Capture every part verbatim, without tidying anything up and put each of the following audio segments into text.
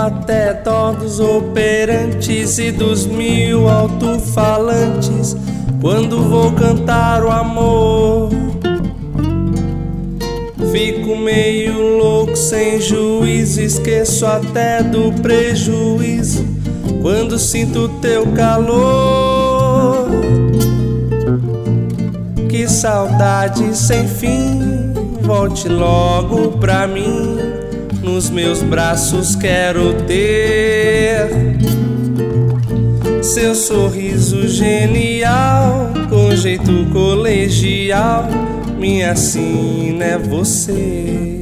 até dó dos operantes e dos mil alto-falantes quando vou cantar o amor. Fico meio louco, sem juízo, esqueço até do prejuízo quando sinto teu calor. Que saudade sem fim, volte logo pra mim, nos meus braços quero ter seu sorriso genial, com jeito colegial, minha sina é você.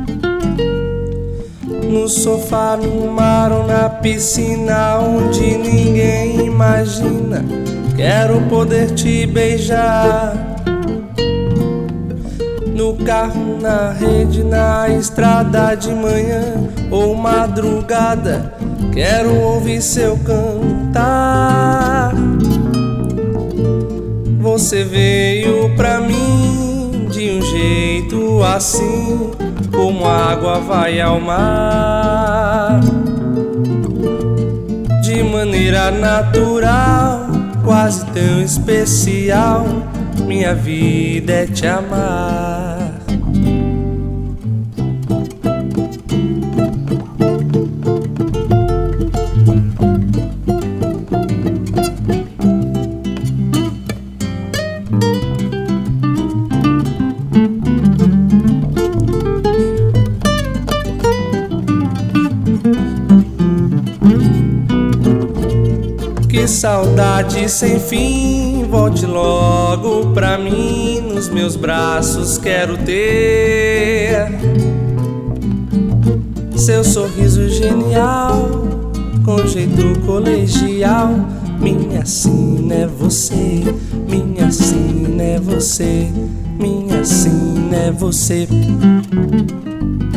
No sofá, no mar ou na piscina, onde ninguém imagina, quero poder te beijar. No carro, na rede, na estrada de manhã ou madrugada, quero ouvir seu cantar. Você veio pra mim de um jeito assim, como a água vai ao mar, de maneira natural, quase tão especial. Minha vida é te amar. Que saudade sem fim, volte logo pra mim, nos meus braços quero ter seu sorriso genial, com jeito colegial. Minha sina é você, minha sina é você, minha sina é você.